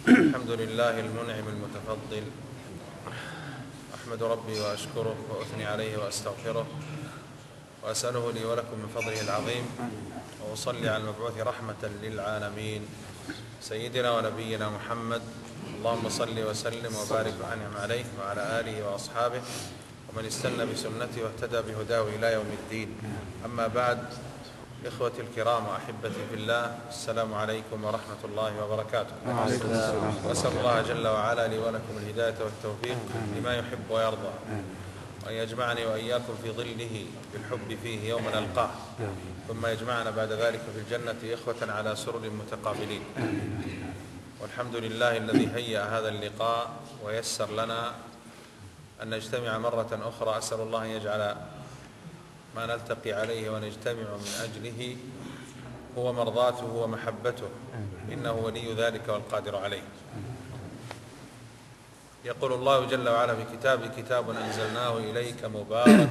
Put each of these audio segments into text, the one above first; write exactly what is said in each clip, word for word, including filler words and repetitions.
الحمد لله المنعم المتفضل، أحمد ربي وأشكره وأثني عليه وأستغفره وأسأله لي ولكم من فضله العظيم، وأصلي على المبعوث رحمة للعالمين سيدنا ونبينا محمد. اللهم صل وسلم وبارك وأنعم عليه وعلى آله وأصحابه ومن استنى بسنته واهتدى بهداه إلى يوم الدين. أما بعد، إخوتي الكرام وأحبتي في الله، السلام عليكم ورحمة الله وبركاته. وأسأل الله جل وعلا لي ولكم الهداية والتوفيق لما يحب ويرضى، وأن يجمعني وإياكم في ظله بالحب فيه يوم نلقاه، ثم يجمعنا بعد ذلك في الجنة إخوة على سرر متقابلين. والحمد لله الذي هيأ هذا اللقاء ويسر لنا أن نجتمع مرة أخرى. أسأل الله أن يجعل ما نلتقي عليه ونجتمع من أجله هو مرضاته ومحبته، إنه ولي ذلك والقادر عليه. يقول الله جل وعلا في كتابه: كتاب أنزلناه إليك مبارك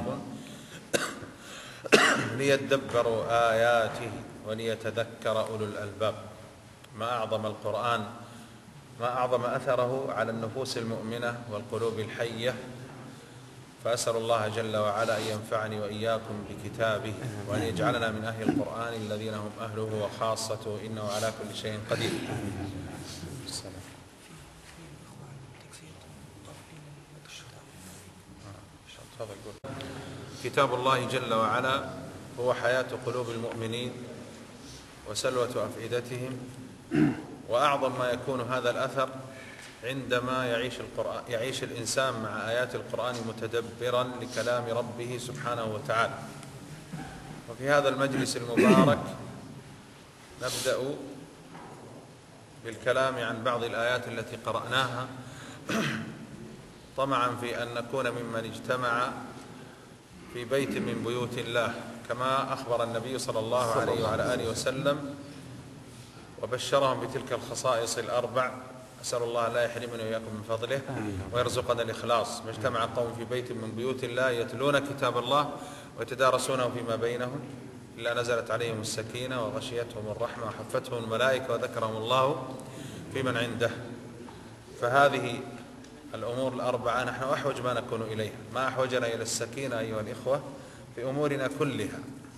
ليدبروا آياته وليتذكر أولو الألباب. ما أعظم القرآن، ما أعظم أثره على النفوس المؤمنة والقلوب الحية. فأسأل الله جل وعلا أن ينفعني وإياكم بكتابه، وأن يجعلنا من أهل القرآن الذين هم أهله وخاصته، إنه على كل شيء قدير. كتاب الله جل وعلا هو حياة قلوب المؤمنين وسلوة أفئدتهم، وأعظم ما يكون هذا الأثر عندما يعيش القرآن يعيش الإنسان مع آيات القرآن متدبرا لكلام ربه سبحانه وتعالى. وفي هذا المجلس المبارك نبدأ بالكلام عن بعض الآيات التي قرأناها، طمعا في أن نكون ممن اجتمع في بيت من بيوت الله، كما أخبر النبي صلى الله عليه وعلى آله وسلم وبشرهم بتلك الخصائص الأربع. أسأل الله لا يحرمنا وإياكم من فضله ويرزقنا الإخلاص. ما اجتمع قوم في بيت من بيوت الله يتلون كتاب الله ويتدارسونه فيما بينهم إلا نزلت عليهم السكينة وغشيتهم الرحمة وحفتهم الملائكة وذكرهم الله في من عنده. فهذه الأمور الأربعة نحن أحوج ما نكون إليها، ما أحوجنا إلى السكينة أيها الإخوة في أمورنا كلها،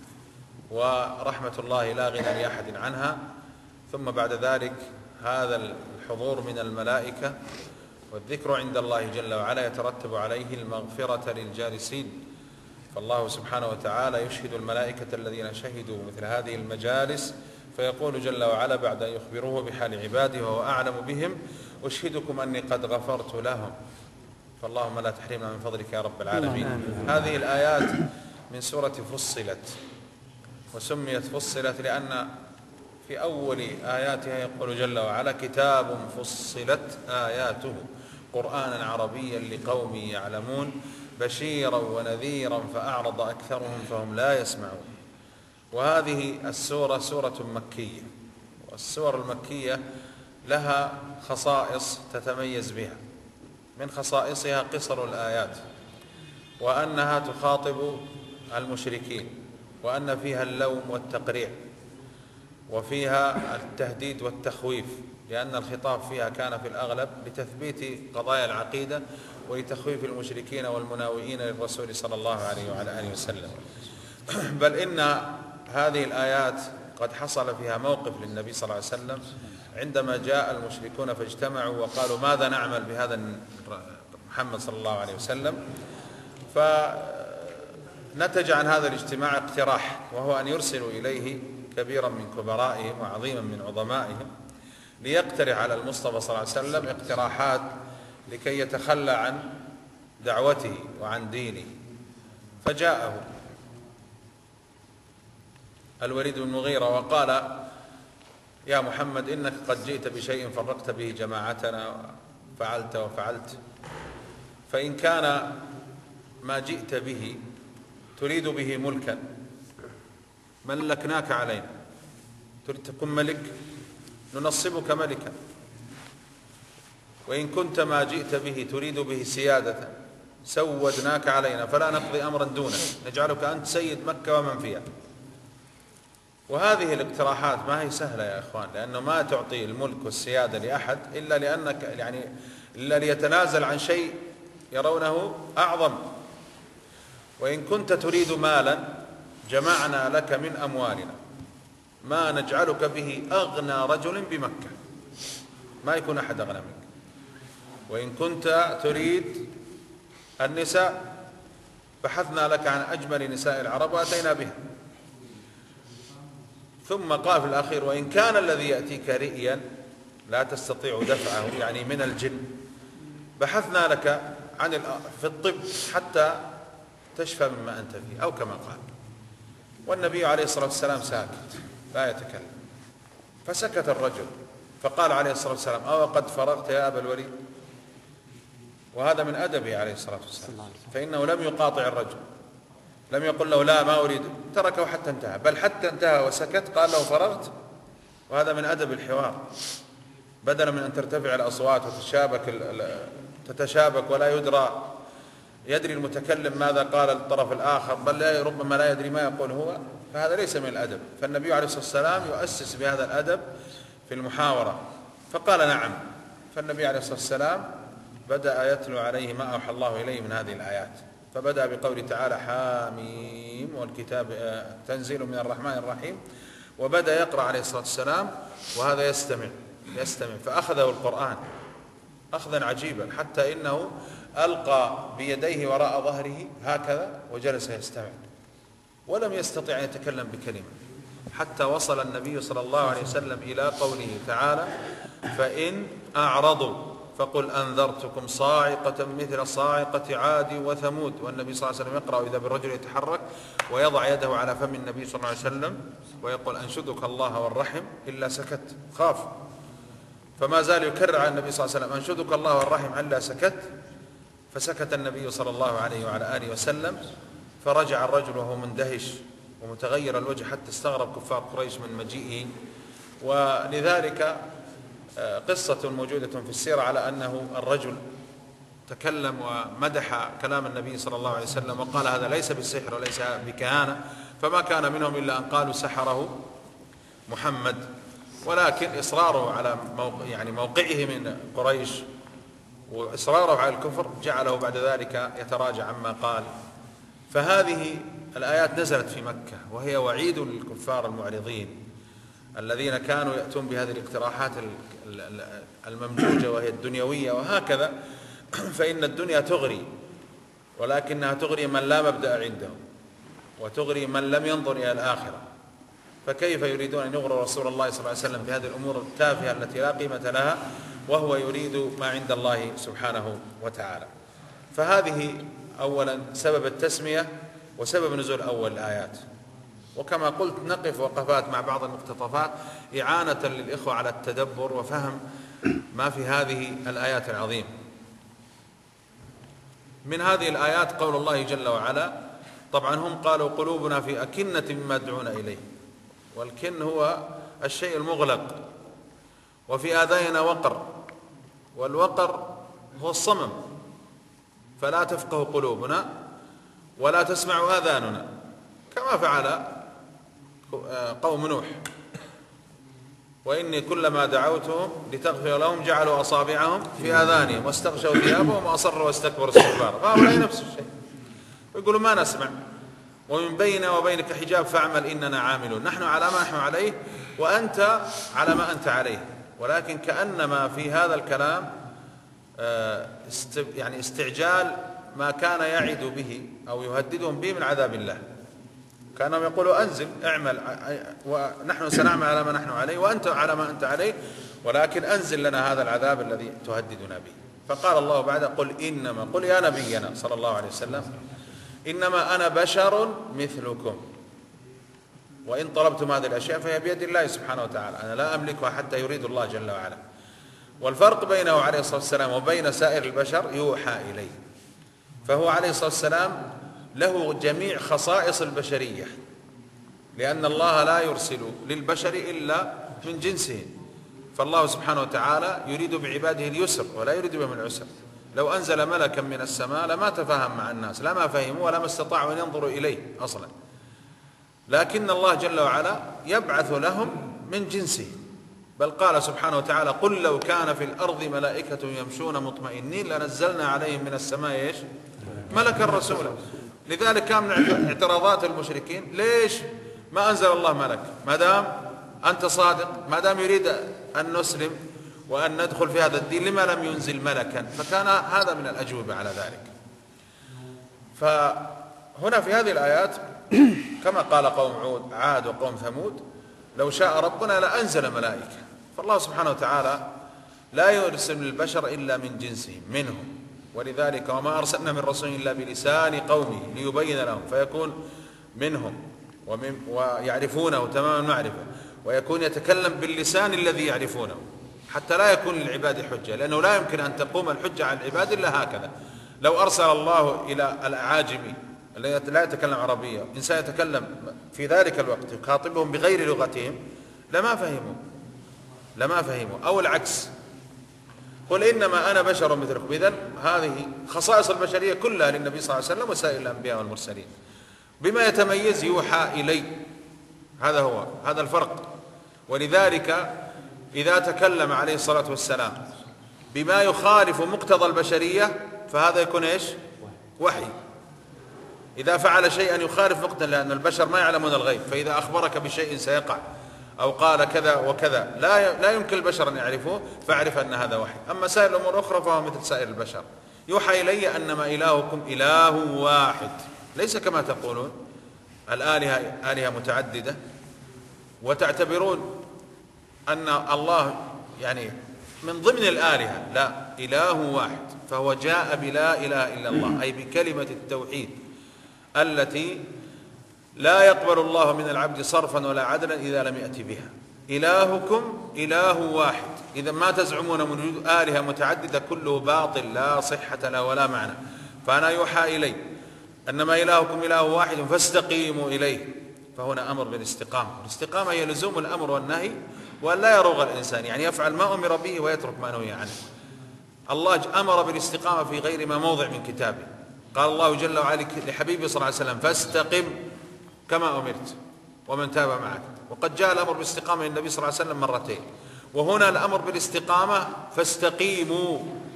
ورحمة الله لا غنى لأحد عنها. ثم بعد ذلك هذا الحضور من الملائكة والذكر عند الله جل وعلا يترتب عليه المغفرة للجالسين. فالله سبحانه وتعالى يشهد الملائكة الذين شهدوا مثل هذه المجالس، فيقول جل وعلا بعد أن يخبروه بحال عباده وهو أعلم بهم: أشهدكم أني قد غفرت لهم. فاللهم لا تحرمنا من فضلك يا رب العالمين. هذه الآيات من سورة فصلت، وسميت فصلت لأن في أول آياتها يقول جل وعلا: كتاب فصلت آياته قرآنا عربيا لقوم يعلمون بشيرا ونذيرا فأعرض أكثرهم فهم لا يسمعون. وهذه السورة سورة مكية، والسور المكية لها خصائص تتميز بها. من خصائصها قصر الآيات، وأنها تخاطب المشركين، وأن فيها اللوم والتقريع، وفيها التهديد والتخويف، لأن الخطاب فيها كان في الأغلب لتثبيت قضايا العقيدة ولتخويف المشركين والمناوئين للرسول صلى الله عليه وعلى آله وسلم. بل إن هذه الآيات قد حصل فيها موقف للنبي صلى الله عليه وسلم عندما جاء المشركون فاجتمعوا وقالوا: ماذا نعمل بهذا محمد صلى الله عليه وسلم؟ فنتج عن هذا الاجتماع اقتراح، وهو أن يرسلوا إليه كبيرا من كبرائهم وعظيما من عظمائهم ليقترح على المصطفى صلى الله عليه وسلم اقتراحات لكي يتخلى عن دعوته وعن دينه. فجاءه الوليد بن المغيرة وقال: يا محمد، إنك قد جئت بشيء فرقت به جماعتنا وفعلت وفعلت، فإن كان ما جئت به تريد به ملكا ملكناك علينا، تريد تكون ملك ننصبك ملكا، وإن كنت ما جئت به تريد به سيادة سودناك علينا فلا نقضي أمرا دونك، نجعلك أنت سيد مكة ومن فيها. وهذه الاقتراحات ما هي سهلة يا إخوان، لأنه ما تعطي الملك والسيادة لأحد إلا لأنك يعني إلا ليتنازل عن شيء يرونه أعظم. وإن كنت تريد مالا جمعنا لك من أموالنا ما نجعلك به أغنى رجل بمكة، ما يكون أحد أغنى منك. وإن كنت تريد النساء بحثنا لك عن أجمل نساء العرب وأتينا بها. ثم قال في الأخير: وإن كان الذي يأتيك رئيا لا تستطيع دفعه، يعني من الجن، بحثنا لك عن في الطب حتى تشفى مما أنت فيه، أو كما قال. والنبي عليه الصلاة والسلام ساكت لا يتكلم، فسكت الرجل، فقال عليه الصلاة والسلام: أو قد فرغت يا أبا الوليد؟ وهذا من أدبه عليه الصلاة والسلام، فإنه لم يقاطع الرجل، لم يقل له لا ما أريد، تركه حتى انتهى، بل حتى انتهى وسكت قال له: فرغت؟ وهذا من أدب الحوار، بدلا من أن ترتفع الأصوات وتتشابك تتشابك ولا يدرى يدري المتكلم ماذا قال الطرف الآخر، بل ربما لا يدري ما يقول هو، فهذا ليس من الأدب. فالنبي عليه الصلاة والسلام يؤسس بهذا الأدب في المحاورة، فقال: نعم. فالنبي عليه الصلاة والسلام بدأ يتلو عليه ما أوحى الله إليه من هذه الآيات، فبدأ بقوله تعالى: حاميم والكتاب تنزيل من الرحمن الرحيم، وبدأ يقرأ عليه الصلاة والسلام وهذا يستمع يستمع فأخذه القرآن أخذا عجيبا، حتى إنه ألقى بيديه وراء ظهره هكذا وجلس يستمع، ولم يستطع أن يتكلم بكلمة، حتى وصل النبي صلى الله عليه وسلم إلى قوله تعالى: فإن أعرضوا فقل أنذرتكم صاعقة مثل صاعقة عاد وثمود. والنبي صلى الله عليه وسلم يقرأ: إذا بالرجل يتحرك ويضع يده على فم النبي صلى الله عليه وسلم ويقول: أنشدك الله والرحم، إلا سكت، خاف، فما زال يكرر على النبي صلى الله عليه وسلم: أنشدك الله والرحم إلا سكت. فسكت النبي صلى الله عليه وعلى آله وسلم، فرجع الرجل وهو مندهش ومتغير الوجه، حتى استغرب كفار قريش من مجيئه. ولذلك قصة موجودة في السيرة على أنه الرجل تكلم ومدح كلام النبي صلى الله عليه وسلم وقال: هذا ليس بالسحر وليس بكهانة، فما كان منهم إلا أن قالوا سحره محمد. ولكن إصراره على موقع يعني موقعه من قريش وإصراره على الكفر جعله بعد ذلك يتراجع عما قال. فهذه الآيات نزلت في مكة، وهي وعيد للكفار المعرضين الذين كانوا يأتون بهذه الاقتراحات الممجوجة وهي الدنيوية وهكذا. فإن الدنيا تغري، ولكنها تغري من لا مبدأ عنده، وتغري من لم ينظر إلى الآخرة. فكيف يريدون أن يغروا رسول الله صلى الله عليه وسلم بهذه الأمور التافهة التي لا قيمة لها، وهو يريد ما عند الله سبحانه وتعالى. فهذه أولا سبب التسمية وسبب نزول أول الآيات. وكما قلت نقف وقفات مع بعض المقتطفات إعانة للإخوة على التدبر وفهم ما في هذه الآيات العظيمة. من هذه الآيات قول الله جل وعلا: طبعا هم قالوا قلوبنا في أكنة مما يدعون إليه، والكن هو الشيء المغلق، وفي آذاننا وقر، والوقر هو الصمم، فلا تفقه قلوبنا ولا تسمع آذاننا، كما فعل قوم نوح: وإني كلما دعوتهم لتغفر لهم جعلوا أصابعهم في آذانهم واستغشوا ثيابهم وأصروا واستكبروا استكبارا. فهؤلاء نفس الشيء، ويقولوا ما نسمع، ومن بيننا وبينك حجاب فاعمل إننا عاملون، نحن على ما نحن عليه وأنت على ما أنت عليه. ولكن كأنما في هذا الكلام يعني استعجال ما كان يعد به أو يهددهم به من عذاب الله، كانهم يقولوا: أنزل اعمل ونحن سنعمل على ما نحن عليه وأنت على ما أنت عليه، ولكن أنزل لنا هذا العذاب الذي تهددنا به. فقال الله بعد: قل إنما قل يا نبينا صلى الله عليه وسلم إنما أنا بشر مثلكم، وإن طلبتم هذه الأشياء فهي بيد الله سبحانه وتعالى، أنا لا أملكها حتى يريد الله جل وعلا. والفرق بينه عليه الصلاة والسلام وبين سائر البشر يوحى إليه، فهو عليه الصلاة والسلام له جميع خصائص البشرية، لأن الله لا يرسل للبشر إلا من جنسه. فالله سبحانه وتعالى يريد بعباده اليسر ولا يريد بهم العسر. لو أنزل ملكا من السماء لما تفاهم مع الناس، لما فهموا ولا ما استطاعوا أن ينظروا إليه أصلا. لكن الله جل وعلا يبعث لهم من جنسه، بل قال سبحانه وتعالى: قل لو كان في الأرض ملائكة يمشون مطمئنين لنزلنا عليهم من السماء إيش؟ ملكا رسولا. لذلك كان من اعتراضات المشركين: ليش ما أنزل الله ملك؟ ما دام أنت صادق، ما دام يريد أن نسلم وأن ندخل في هذا الدين، لما لم ينزل ملكا؟ فكان هذا من الأجوبة على ذلك. فهنا في هذه الآيات كما قال قوم عود عاد وقوم ثمود: لو شاء ربنا لأنزل ملائكة. فالله سبحانه وتعالى لا يرسل للبشر إلا من جنسهم منهم، ولذلك وما أرسلنا من رسول إلا بلسان قومه ليبين لهم، فيكون منهم ومن ويعرفونه تمام المعرفة، ويكون يتكلم باللسان الذي يعرفونه، حتى لا يكون للعباد حجة، لأنه لا يمكن أن تقوم الحجة على العباد إلا هكذا. لو أرسل الله إلى الأعاجم الذي لا يتكلم عربية إنسان يتكلم في ذلك الوقت يخاطبهم بغير لغتهم لما فهموا لما فهموا أو العكس: قل إنما أنا بشر مثلكم. إذن هذه خصائص البشرية كلها للنبي صلى الله عليه وسلم وسائر الأنبياء والمرسلين. بما يتميز يوحى إلي، هذا هو هذا الفرق. ولذلك إذا تكلم عليه الصلاة والسلام بما يخالف مقتضى البشرية فهذا يكون إيش؟ وحي. إذا فعل شيئا يخالف مقتضى، لأن البشر ما يعلمون الغيب، فإذا أخبرك بشيء سيقع أو قال كذا وكذا لا لا يمكن البشر أن يعرفوه، فاعرف أن هذا وحي. أما سائر الأمور الأخرى فهو مثل سائر البشر. يوحى إلي أنما إلهكم إله واحد، ليس كما تقولون الآلهة آلهة متعددة وتعتبرون أن الله يعني من ضمن الآلهة. لا، إله واحد، فهو جاء بلا إله إلا الله، أي بكلمة التوحيد التي لا يقبل الله من العبد صرفا ولا عدلا إذا لم يأتي بها. إلهكم إله واحد. إذا ما تزعمون من وجود آلهة متعددة كله باطل لا صحة له ولا معنى. فأنا يوحى إلي أنما إلهكم إله واحد فاستقيموا إليه، فهنا أمر بالاستقامة. الاستقامة هي لزوم الأمر والنهي، وأن لا يروغ الإنسان، يعني يفعل ما أمر به ويترك ما نهي عنه. الله أمر بالاستقامة في غير ما موضع من كتابه. قال الله جل وعلا لحبيبه صلى الله عليه وسلم: فاستقم كما أمرت ومن تاب معك. وقد جاء الأمر بالاستقامة للنبي صلى الله عليه وسلم مرتين، وهنا الأمر بالاستقامة فاستقيموا،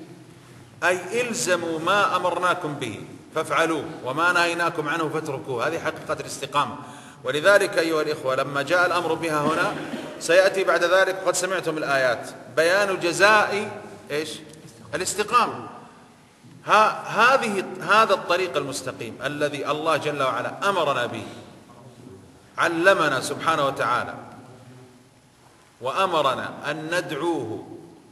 أي إلزموا ما أمرناكم به فافعلوه وما نهيناكم عنه فاتركوه. هذه حقيقة الاستقامة. ولذلك أيها الإخوة لما جاء الأمر بها هنا سيأتي بعد ذلك، قد سمعتم الآيات، بيان جزاء إيش؟ الاستقامة. هذه هذا الطريق المستقيم الذي الله جل وعلا أمرنا به، علمنا سبحانه وتعالى وأمرنا أن ندعوه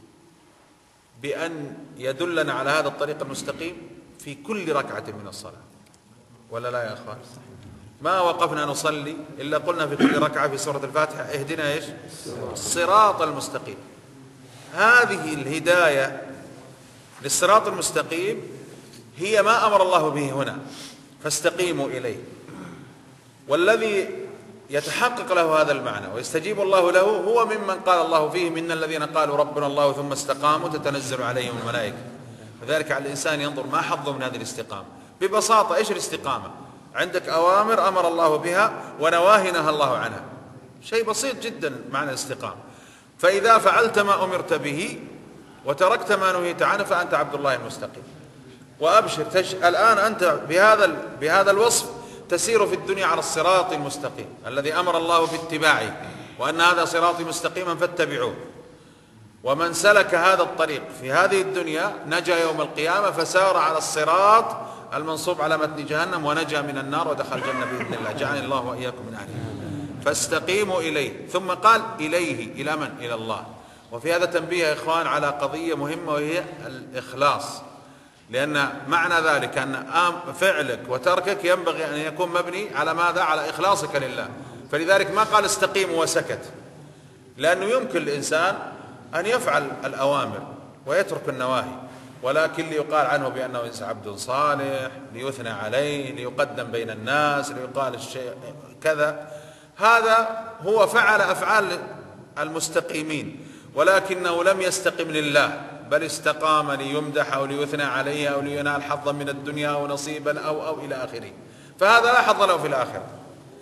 بأن يدلنا على هذا الطريق المستقيم في كل ركعة من الصلاة، ولا لا يا أخوان؟ ما وقفنا نصلي إلا قلنا في كل ركعة في سورة الفاتحة: اهدنا إيش؟ الصراط المستقيم. هذه الهداية للصراط المستقيم هي ما أمر الله به هنا، فاستقيموا إليه. والذي يتحقق له هذا المعنى ويستجيب الله له هو ممن قال الله فيهم: إن الذين قالوا ربنا الله ثم استقاموا تتنزل عليهم الملائكة. فذلك على الإنسان ينظر ما حظه من هذه الاستقامة. ببساطة إيش الاستقامة؟ عندك أوامر أمر الله بها ونواهي نهى الله عنها، شيء بسيط جدا معنى الاستقامة. فإذا فعلت ما أمرت به وتركت ما نهيت عنه فأنت عبد الله المستقيم. وأبشر تش... الآن أنت بهذا بهذا الوصف تسير في الدنيا على الصراط المستقيم الذي أمر الله باتباعه، وأن هذا صراطي مستقيما فاتبعوه. ومن سلك هذا الطريق في هذه الدنيا نجا يوم القيامة، فسار على الصراط المنصوب على متن جهنم ونجا من النار ودخل الجنة بإذن الله، جعلني الله وإياكم من أهله. فاستقيموا إليه. ثم قال إليه، إلى من؟ إلى الله. وفي هذا تنبيه يا إخوان على قضية مهمة وهي الإخلاص، لأن معنى ذلك أن فعلك وتركك ينبغي أن يكون مبني على ماذا؟ على إخلاصك لله. فلذلك ما قال استقيموا وسكت، لأنه يمكن الإنسان أن يفعل الأوامر ويترك النواهي، ولكن ليقال عنه بأنه عبد صالح، ليثنى عليه، ليقدم بين الناس، ليقال الشيء كذا. هذا هو فعل أفعال المستقيمين، ولكنه لم يستقم لله، بل استقام ليمدح أو ليثنى عليه أو لينال حظا من الدنيا أو نصيبا أو أو إلى آخره. فهذا لا حظ له في الآخرة.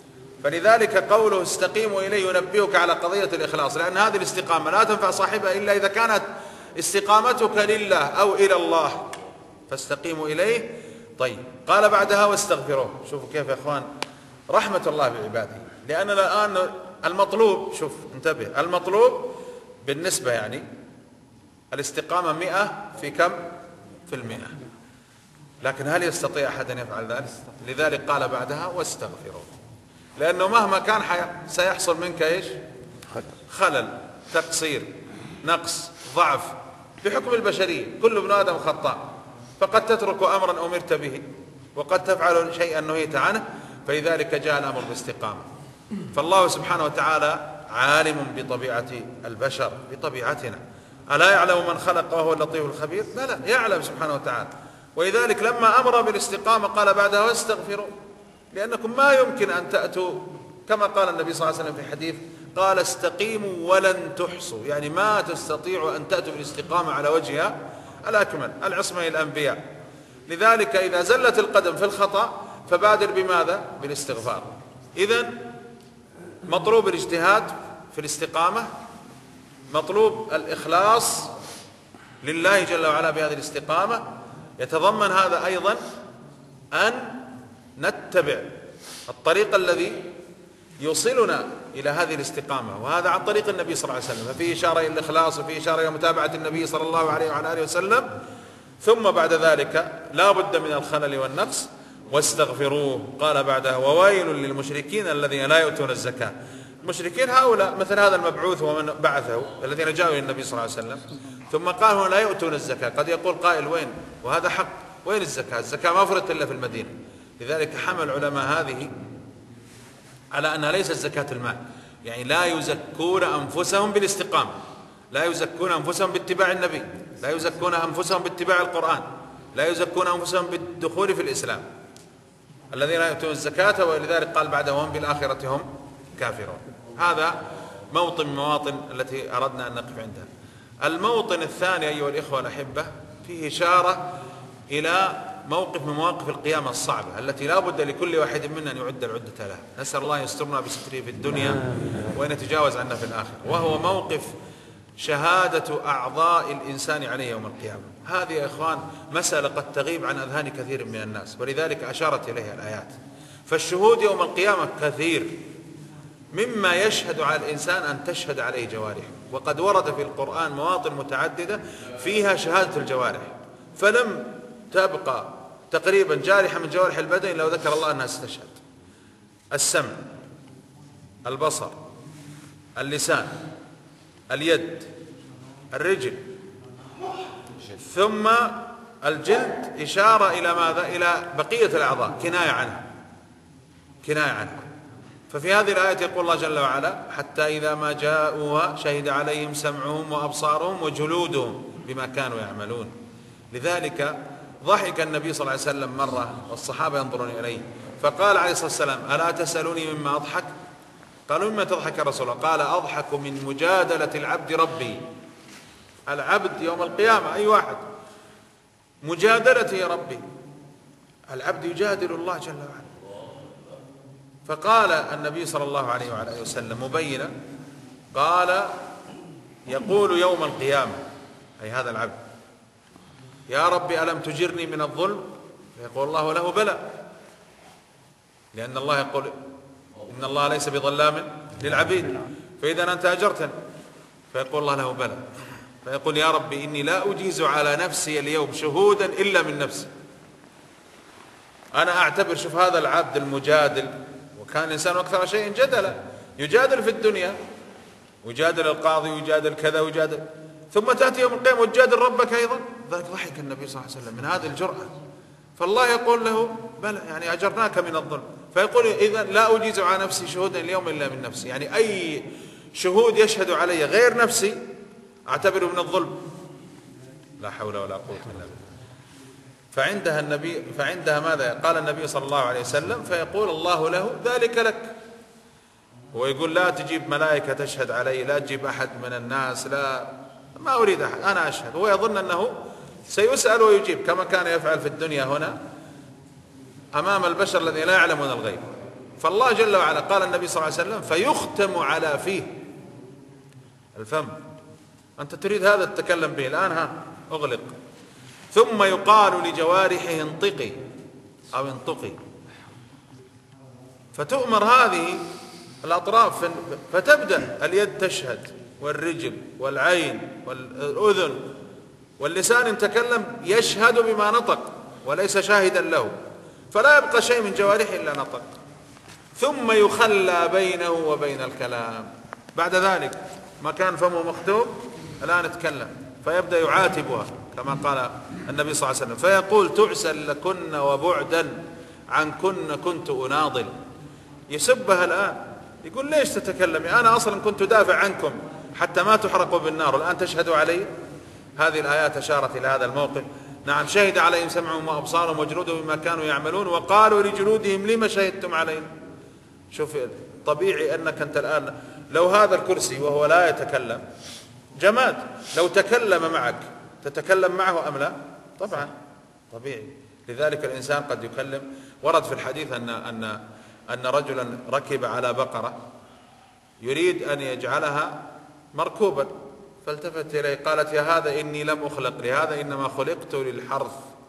فلذلك قوله استقيموا إليه ينبهك على قضية الإخلاص، لأن هذه الاستقامة لا تنفع صاحبها إلا إذا كانت استقامتك لله أو إلى الله، فاستقيموا إليه. طيب قال بعدها واستغفروه. شوفوا كيف يا إخوان رحمة الله بعباده، لأننا الآن المطلوب، شوف انتبه، المطلوب بالنسبة يعني الاستقامة مئة في كم في المئة، لكن هل يستطيع أحد أن يفعل ذلك؟ لذلك قال بعدها واستغفروه، لأنه مهما كان سيحصل منك إيش؟ خلل، تقصير، نقص، ضعف بحكم البشرية، كل ابن آدم خطاء، فقد تترك أمرا أمرت به وقد تفعل شيئا نهيت عنه، فلذلك جاء الأمر بالاستقامة. فالله سبحانه وتعالى عالم بطبيعة البشر، بطبيعتنا. ألا يعلم من خلق وهو اللطيف الخبير؟ بلى يعلم سبحانه وتعالى، ولذلك لما أمر بالاستقامة قال بعدها واستغفروا، لأنكم ما يمكن أن تأتوا كما قال النبي صلى الله عليه وسلم في حديث، قال استقيموا ولن تحصوا، يعني ما تستطيعوا أن تأتوا بالاستقامة على وجهها الأكمل، العصمة الأنبياء. لذلك إذا زلت القدم في الخطأ فبادر بماذا؟ بالاستغفار. إذن مطلوب الاجتهاد في الاستقامة، مطلوب الإخلاص لله جل وعلا بهذه الاستقامة. يتضمن هذا أيضا أن نتبع الطريق الذي يوصلنا إلى هذه الاستقامة، وهذا عن طريق النبي صلى الله عليه وسلم، ففيه إشارة إلى الإخلاص وفيه إشارة إلى متابعة النبي صلى الله عليه وعلى آله وسلم. ثم بعد ذلك لا بد من الخلل والنقص، واستغفروه. قال بعدها وويل للمشركين الذين لا يؤتون الزكاة. المشركين هؤلاء مثل هذا المبعوث ومن بعثه الذين جاءوا للنبي صلى الله عليه وسلم، ثم قال هنا لا يؤتون الزكاة. قد يقول قائل وين؟ وهذا حق، وين الزكاة؟ الزكاة ما فرضت إلا في المدينة. لذلك حمل علماء هذه على أنها ليست زكاة المال، يعني لا يزكون أنفسهم بالاستقامة، لا يزكون أنفسهم باتباع النبي، لا يزكون أنفسهم باتباع القرآن، لا يزكون أنفسهم بالدخول في الإسلام، الذين لا يؤتون الزكاة. ولذلك قال بعدهم وهم بالآخرة هم كافرون. هذا موطن من المواطن التي أردنا أن نقف عندها. الموطن الثاني أيها الإخوة الأحبة فيه إشارة إلى موقف من مواقف القيامة الصعبة التي لا بد لكل واحد منا أن يعد العدة لها. نسأل الله يسترنا بستره في الدنيا وأن يتجاوز عنا في الآخرة، وهو موقف شهادة أعضاء الإنسان عليه يوم القيامة. هذه يا إخوان مسألة قد تغيب عن أذهان كثير من الناس، ولذلك أشارت إليها الآيات. فالشهود يوم القيامة كثير، مما يشهد على الإنسان أن تشهد عليه جوارحه، وقد ورد في القرآن مواطن متعددة فيها شهادة الجوارح، فلم تبقى تقريبا جارحة من جوارح البدن لو ذكر الله أنها ستشهد. السمع، البصر، اللسان، اليد، الرجل، ثم الجلد، إشارة إلى ماذا؟ إلى بقية الأعضاء، كناية عنها، كناية عنها. ففي هذه الآية يقول الله جل وعلا حتى إذا ما جاءوها شهد عليهم سمعهم وأبصارهم وجلودهم بما كانوا يعملون. لذلك ضحك النبي صلى الله عليه وسلم مرة والصحابة ينظرون إليه، فقال عليه الصلاة والسلام ألا تسألوني مما أضحك؟ قالوا مما تضحك يا رسول الله؟ قال أضحك من مجادلة العبد ربي. العبد يوم القيامة أي واحد مجادلته ربي، العبد يجادل الله جل وعلا. فقال النبي صلى الله عليه وعلى آله وسلم مبينا، قال يقول يوم القيامة أي هذا العبد يا ربي ألم تجرني من الظلم؟ فيقول الله له بلى، لأن الله يقول إن الله ليس بظلام للعبيد، فإذا أنت أجرتني. فيقول الله له بلى، فيقول يا ربي إني لا أجيز على نفسي اليوم شهودا إلا من نفسي. أنا أعتبر، شوف هذا العبد المجادل، وكان الإنسان أكثر شيء جدلا، يجادل في الدنيا ويجادل القاضي ويجادل كذا ويجادل، ثم تأتي يوم القيامة وتجادل ربك أيضا. ذلك ضحك النبي صلى الله عليه وسلم من هذه الجرأة. فالله يقول له بلى، يعني أجرناك من الظلم. فيقول إذا لا أجيز على نفسي شهودا اليوم إلا من نفسي، يعني أي شهود يشهد علي غير نفسي أعتبره من الظلم. لا حول ولا قوة إلا بالله. فعندها النبي فعندها ماذا قال النبي صلى الله عليه وسلم؟ فيقول الله له ذلك لك. هو يقول لا تجيب ملائكة تشهد علي، لا تجيب أحد من الناس، لا ما أريد أحد، أنا أشهد. هو يظن أنه سيسأل ويجيب كما كان يفعل في الدنيا هنا أمام البشر الذين لا يعلمون الغيب. فالله جل وعلا قال النبي صلى الله عليه وسلم فيختم على فيه الفم، أنت تريد هذا تتكلم به الآن، ها أغلق. ثم يقال لجوارحه انطقي أو انطقي، فتؤمر هذه الأطراف فتبدأ اليد تشهد والرجل والعين والأذن واللسان يتكلم يشهد بما نطق وليس شاهدا له، فلا يبقى شيء من جوارحه إلا نطق. ثم يخلى بينه وبين الكلام، بعد ذلك ما كان فمه مختوم الآن اتكلم، فيبدأ يعاتبها كما قال النبي صلى الله عليه وسلم فيقول تعسا لكن وبعدا عنكن كنت أناضل. يسبها الآن، يقول ليش تتكلمي؟ أنا أصلا كنت دافع عنكم حتى ما تحرقوا بالنار، الآن تشهدوا علي. هذه الآيات أشارت إلى هذا الموقف. نعم، شهد عليهم سمعهم وأبصارهم وجلودهم بما كانوا يعملون وقالوا لجلودهم لما شهدتم علينا. شوف، طبيعي أنك أنت الآن لو هذا الكرسي وهو لا يتكلم جماد، لو تكلم معك تتكلم معه أم لا؟ طبعا طبيعي. لذلك الإنسان قد يكلم. ورد في الحديث أن أن أن رجلا ركب على بقرة يريد أن يجعلها مركوبا، فالتفت إليه قالت يا هذا إني لم أخلق لهذا إنما خلقت للحرث.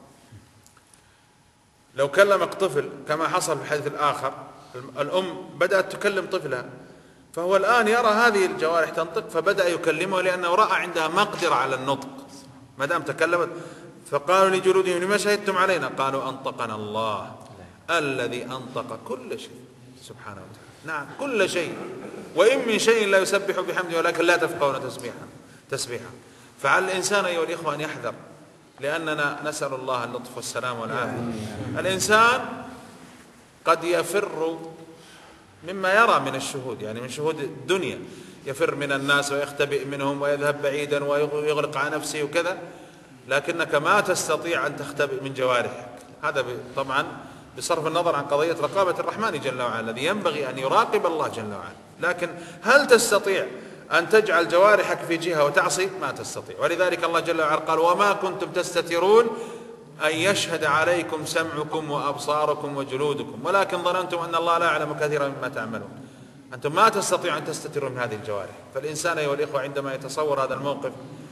لو كلمك طفل كما حصل في الحديث الآخر، الأم بدأت تكلم طفلها، فهو الآن يرى هذه الجوارح تنطق فبدأ يكلمه لأنه رأى عندها مقدرة على النطق ما دام تكلمت. فقالوا لجلودهم لما شهدتم علينا؟ قالوا أنطقنا الله الذي أنطق كل شيء سبحانه وتعالى. نعم، كل شيء، وإن من شيء لا يسبح بحمده ولكن لا تفقهون تسبيحا تسبيحا. فعلى الإنسان أيها الإخوة أن يحذر، لأننا نسأل الله اللطف والسلام والعافية. الإنسان قد يفر مما يرى من الشهود، يعني من شهود الدنيا، يفر من الناس ويختبئ منهم ويذهب بعيدا ويغلق على نفسه وكذا، لكنك ما تستطيع أن تختبئ من جوارحك. هذا طبعا بصرف النظر عن قضية رقابة الرحمن جل وعلا الذي ينبغي أن يراقب الله جل وعلا، لكن هل تستطيع أن تجعل جوارحك في جهة وتعصي؟ ما تستطيع. ولذلك الله جل وعلا قال وما كنتم تستترون أن يشهد عليكم سمعكم وأبصاركم وجلودكم ولكن ظننتم أن الله لا يعلم كثيرا مما تعملون. أنتم ما تستطيعون أن تستتروا من هذه الجوارح. فالإنسان أيها الإخوة عندما يتصور هذا الموقف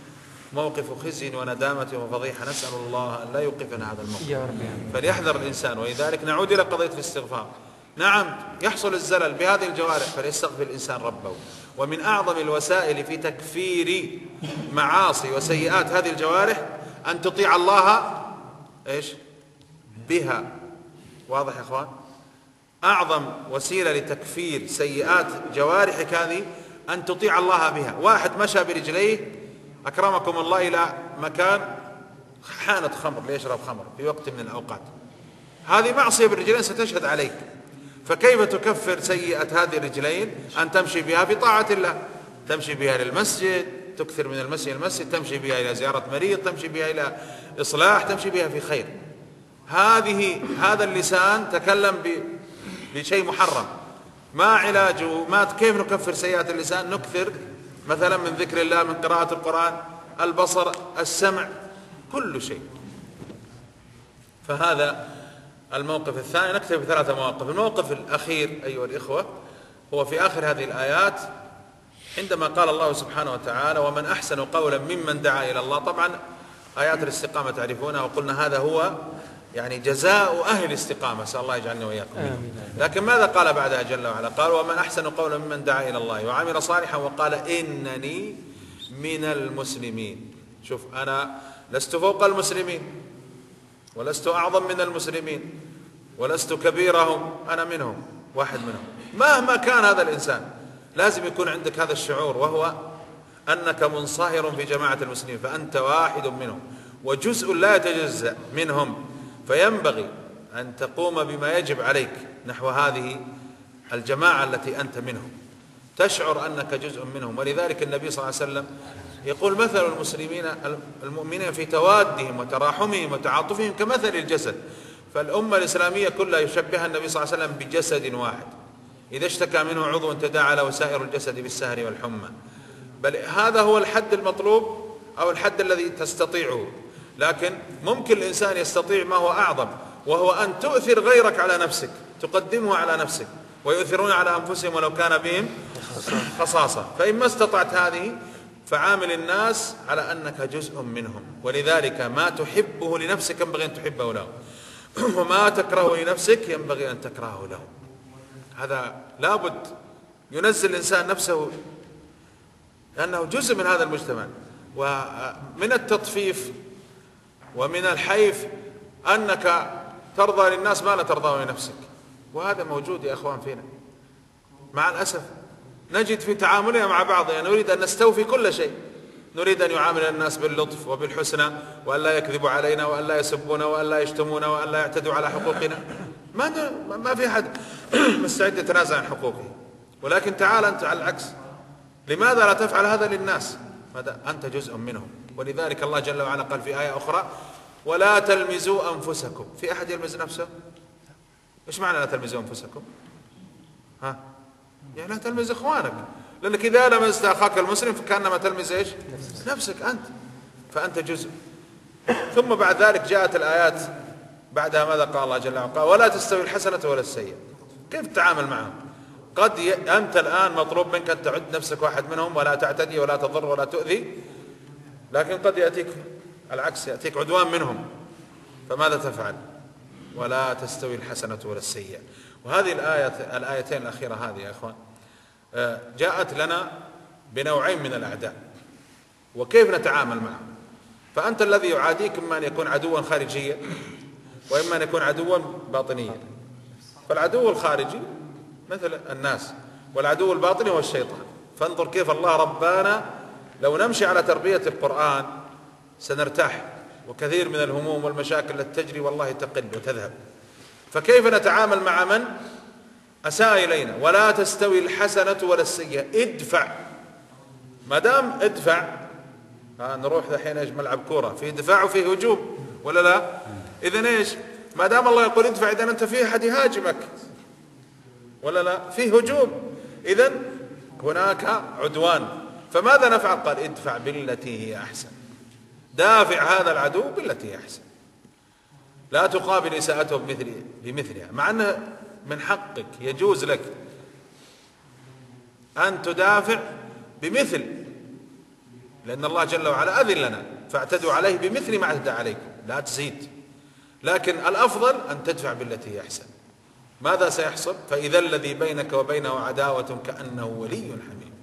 موقف خزي وندامة وفضيحة، نسأل الله أن لا يوقفنا هذا الموقف، فليحذر الإنسان. ولذلك نعود إلى قضية الاستغفار. نعم، يحصل الزلل بهذه الجوارح فليستغفر الإنسان ربه. ومن أعظم الوسائل في تكفير معاصي وسيئات هذه الجوارح أن تطيع الله إيش بها. واضح يا إخوان؟ أعظم وسيلة لتكفير سيئات جوارحك هذه أن تطيع الله بها. واحد مشى برجليه أكرمكم الله إلى مكان حانة خمر ليشرب خمر في وقت من الأوقات، هذه معصية بالرجلين ستشهد عليك، فكيف تكفر سيئة هذه الرجلين؟ أن تمشي بها في طاعة الله، تمشي بها للمسجد، تكثر من المسجد المسجد، تمشي بها إلى زيارة مريض، تمشي بها إلى إصلاح، تمشي بها في خير. هذه هذا اللسان تكلم بشيء محرم، ما علاجه؟ ما كيف نكفر سيئات اللسان؟ نكثر مثلا من ذكر الله، من قراءة القرآن، البصر، السمع، كل شيء. فهذا الموقف الثاني. نكتفي بثلاثة مواقف. الموقف الأخير أيها الإخوة هو في آخر هذه الآيات عندما قال الله سبحانه وتعالى ومن أحسن قولا ممن دعا إلى الله. طبعا آيات الاستقامة تعرفونها، وقلنا هذا هو يعني جزاء أهل الاستقامة، سأل الله يجعلنا وإياكم. لكن ماذا قال بعدها جل وعلا؟ قال ومن أحسن قولا ممن دعا إلى الله وعمل صالحا وقال إنني من المسلمين. شوف، أنا لست فوق المسلمين ولست أعظم من المسلمين ولست كبيرهم، أنا منهم، واحد منهم. مهما كان هذا الإنسان لازم يكون عندك هذا الشعور، وهو أنك منصهر في جماعة المسلمين، فأنت واحد منهم وجزء لا يتجزأ منهم، فينبغي أن تقوم بما يجب عليك نحو هذه الجماعة التي أنت منهم، تشعر أنك جزء منهم. ولذلك النبي صلى الله عليه وسلم يقول مثل المسلمين المؤمنين في توادهم وتراحمهم وتعاطفهم كمثل الجسد. فالأمة الإسلامية كلها يشبهها النبي صلى الله عليه وسلم بجسد واحد، إذا اشتكى منه عضو تداعى له سائر الجسد بالسهر والحمى. بل هذا هو الحد المطلوب أو الحد الذي تستطيعه. لكن ممكن الإنسان يستطيع ما هو أعظم، وهو أن تؤثر غيرك على نفسك، تقدمه على نفسك، ويؤثرون على أنفسهم ولو كان بهم خصاصة. فإما استطعت هذه فعامل الناس على أنك جزء منهم، ولذلك ما تحبه لنفسك ينبغي أن تحبه له، وما تكرهه لنفسك ينبغي أن تكرهه له. هذا لابد ينزل الإنسان نفسه لأنه جزء من هذا المجتمع. ومن التطفيف ومن الحيف أنك ترضى للناس ما لا ترضاه لنفسك، وهذا موجود يا أخوان فينا مع الأسف. نجد في تعاملنا مع بعض يعني نريد أن نستوفي كل شيء، نريد أن يعامل الناس باللطف وبالحسنى، وأن لا يكذبوا علينا، وأن لا يسبونا، وأن لا يشتمونا، وأن لا يعتدوا على حقوقنا. ما ما في أحد مستعد يتنازل عن حقوقه. ولكن تعال أنت على العكس، لماذا لا تفعل هذا للناس؟ ماذا أنت جزء منهم. ولذلك الله جل وعلا قال في آية أخرى: ولا تلمزوا أنفسكم. في أحد يلمز نفسه؟ إيش معنى لا تلمزوا أنفسكم؟ ها؟ يعني لا تلمز إخوانك، لأنك إذا لمزت أخاك المسلم فكأنما تلمز إيش؟ نفسك أنت، فأنت جزء. ثم بعد ذلك جاءت الآيات بعدها ماذا قال الله جل وعلا؟ قال: ولا تستوي الحسنة ولا السيئة. كيف تتعامل معهم؟ قد ي... أنت الآن مطلوب منك أن تعد نفسك واحد منهم ولا تعتدي ولا تضر ولا تؤذي، لكن قد يأتيك العكس، يأتيك عدوان منهم، فماذا تفعل؟ ولا تستوي الحسنة ولا السيئة. وهذه الآية الآيتين الأخيرة هذه يا أخوان جاءت لنا بنوعين من الأعداء وكيف نتعامل معه. فأنت الذي يعاديك إما أن يكون عدوا خارجيا وإما أن يكون عدوا باطنيا. فالعدو الخارجي مثل الناس، والعدو الباطني هو الشيطان. فانظر كيف الله ربانا، لو نمشي على تربية القرآن سنرتاح، وكثير من الهموم والمشاكل التي تجري والله تقل وتذهب. فكيف نتعامل مع من أساء إلينا؟ ولا تستوي الحسنة ولا السيئة، ادفع. ما دام ادفع، ها نروح الحين ايش ملعب كورة، في دفاع وفي هجوم ولا لا؟ إذن ايش؟ ما دام الله يقول ادفع، إذن أنت في أحد يهاجمك ولا لا؟ في هجوم، إذن هناك عدوان. فماذا نفعل؟ قال: ادفع بالتي هي أحسن. دافع هذا العدو بالتي هي أحسن، لا تقابل إساءته بمثل بمثلها، مع أنه من حقك، يجوز لك أن تدافع بمثل، لأن الله جل وعلا أذن لنا: فاعتدوا عليه بمثل ما اعتدى عليكم، لا تزيد. لكن الأفضل أن تدفع بالتي هي أحسن. ماذا سيحصل؟ فإذا الذي بينك وبينه عداوة كأنه ولي حميم،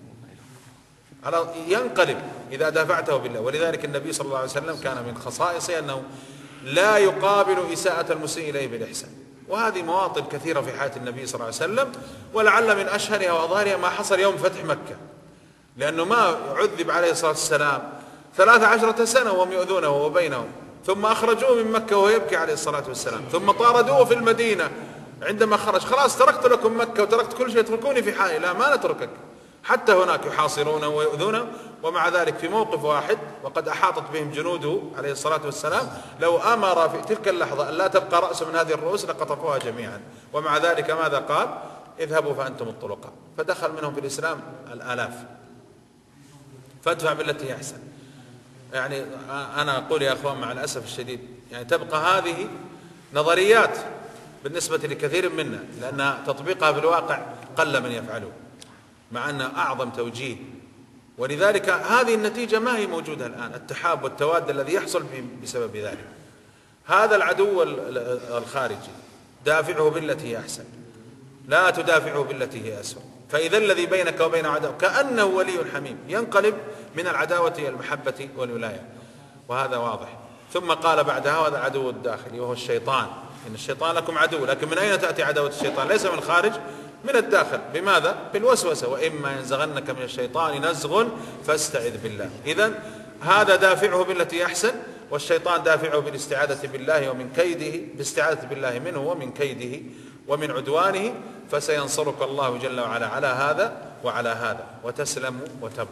ينقلب إذا دافعته بالله. ولذلك النبي صلى الله عليه وسلم كان من خصائصه أنه لا يقابل إساءة المسيء إليه بالإحسان. وهذه مواطن كثيرة في حياة النبي صلى الله عليه وسلم، ولعل من أشهرها وأظهرها ما حصل يوم فتح مكة، لأنه ما عذب عليه الصلاة والسلام ثلاث عشرة سنة وهم يؤذونه وبينهم، ثم أخرجوه من مكة وهو يبكي عليه الصلاة والسلام، ثم طاردوه في المدينة عندما خرج: خلاص تركت لكم مكة وتركت كل شيء، اتركوني في حالي. لا، ما نتركك. حتى هناك يحاصرونه ويؤذونه، ومع ذلك في موقف واحد وقد أحاطت بهم جنوده عليه الصلاة والسلام، لو أمر في تلك اللحظة أن لا تبقى رأس من هذه الرؤوس لقطفوها جميعا. ومع ذلك ماذا قال؟ اذهبوا فأنتم الطلقاء. فدخل منهم في الإسلام الآلاف. فادفع بالتي أحسن. يعني أنا أقول يا أخوان مع الأسف الشديد، يعني تبقى هذه نظريات بالنسبة لكثير منا، لأن تطبيقها في الواقع قل من يفعله، مع أن أعظم توجيه. ولذلك هذه النتيجة ما هي موجودة الآن، التحاب والتواد الذي يحصل بسبب ذلك. هذا العدو الخارجي دافعه بالتي هي أحسن، لا تدافعه بالتي هي أسوأ. فإذا الذي بينك وبينه عداوة كأنه ولي حميم، ينقلب من العداوة إلى المحبة والولاية، وهذا واضح. ثم قال بعدها: هذا العدو الداخلي وهو الشيطان، إن الشيطان لكم عدو. لكن من أين تأتي عداوة الشيطان؟ ليس من الخارج، من الداخل. بماذا؟ بالوسوسة: وإما ينزغنك من الشيطان نزغ فاستعذ بالله. إذن هذا دافعه بالتي أحسن، والشيطان دافعه بالاستعاذة بالله ومن كيده، باستعاذة بالله منه ومن كيده ومن عدوانه. فسينصرك الله جل وعلا على هذا وعلى هذا، وتسلم وتبرأ.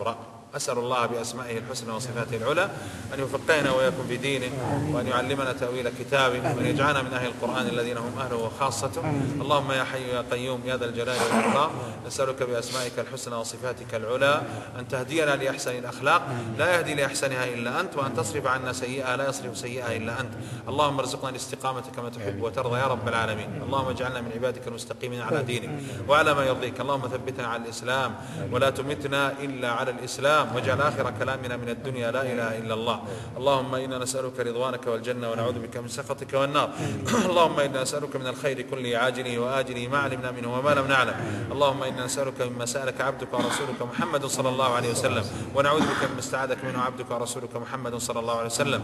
أسأل الله بأسمائه الحسنى وصفاته العلى أن يفقهنا وإياكم في دينه، وأن يعلمنا تأويل كتابه، وأن يجعلنا من أهل القرآن الذين هم أهله وخاصته. اللهم يا حي يا قيوم يا ذا الجلال والإكرام، نسألك بأسمائك الحسنى وصفاتك العلى أن تهدينا لأحسن الأخلاق لا يهدي لأحسنها إلا أنت، وأن تصرف عنا سيئها لا يصرف سيئها إلا أنت. اللهم ارزقنا الاستقامة كما تحب وترضى يا رب العالمين. اللهم اجعلنا من عبادك المستقيمين على دينك وعلى ما يرضيك. اللهم ثبتنا على الإسلام ولا تمتنا إلا على الإسلام، واجعل آخر كلامنا من الدنيا لا إله إلا الله. اللهم إنا نسألك رضوانك والجنة ونعوذ بك من سخطك والنار. اللهم إنا نسألك من الخير كله عاجله وآجله ما علمنا منه وما لم نعلم. اللهم إنا نسألك مما سألك عبدك ورسولك محمد صلى الله عليه وسلم، ونعوذ بك مما استعاذك منه عبدك ورسولك محمد صلى الله عليه وسلم.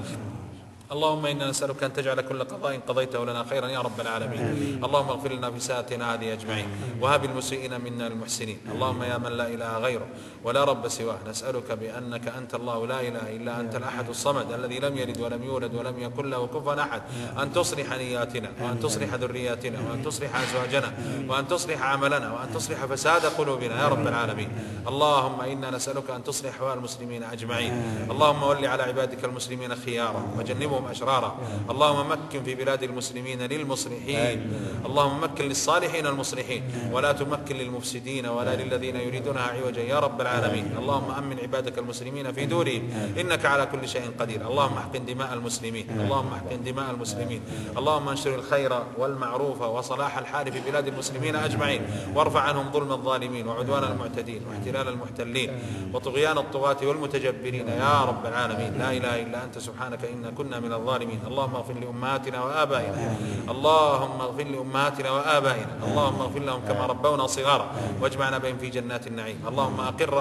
اللهم إنا نسألك أن تجعل كل قضاء قضيته لنا خيرا يا رب العالمين. اللهم اغفر لنا في ساعتنا هذه أجمعين، وهب المسيئين منا المحسنين. اللهم يا من لا إله غيره ولا رب سواه، نسألك بأنك أنت الله لا إله إلا أنت الأحد الصمد الذي لم يلد ولم يولد ولم يكن له كفوا أحد، أن تصلح نياتنا، وأن تصلح ذرياتنا، وأن تصلح أزواجنا، وأن تصلح عملنا، وأن تصلح فساد قلوبنا يا رب العالمين. اللهم إنا نسألك أن تصلح أحوال المسلمين أجمعين. اللهم ول على عبادك المسلمين خيارا وجنبهم أشرارا. اللهم مكن في بلاد المسلمين للمصلحين، اللهم مكن للصالحين المصلحين، ولا تمكن للمفسدين ولا للذين يريدونها عوجا يا رب العالمين. اللهم أمن عبادك المسلمين في دورهم إنك على كل شيء قدير. اللهم احقن دماء المسلمين، اللهم احقن دماء المسلمين. اللهم انشر الخير والمعروف وصلاح الحال في بلاد المسلمين أجمعين، وارفع عنهم ظلم الظالمين وعدوان المعتدين واحتلال المحتلين وطغيان الطغاة والمتجبرين يا رب العالمين. لا إله إلا أنت سبحانك إنا كنا من الظالمين. اللهم اغفر لأمهاتنا وآبائنا، اللهم اغفر لأمهاتنا وآبائنا، اللهم اغفر لهم كما ربونا صغارا، واجمعنا بهم في جنات النعيم. اللهم أقر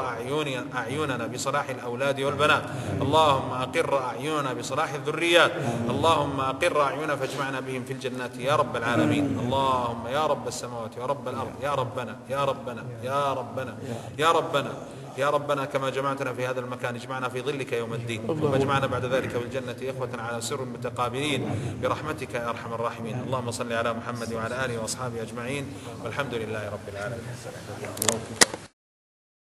أعيننا بصلاح الأولاد والبنات، اللهم أقر أعيننا بصلاح الذريات، اللهم أقر أعيننا فاجمعنا بهم في الجنات يا رب العالمين. اللهم يا رب السماوات يا رب الأرض يا ربنا يا ربنا يا ربنا يا ربنا يا ربنا، كما جمعتنا في هذا المكان اجمعنا في ظلك يوم الدين، واجمعنا بعد ذلك في الجنة إخوة على سر متقابلين برحمتك يا أرحم الراحمين. اللهم صل على محمد وعلى آله وأصحابه أجمعين، والحمد لله رب العالمين.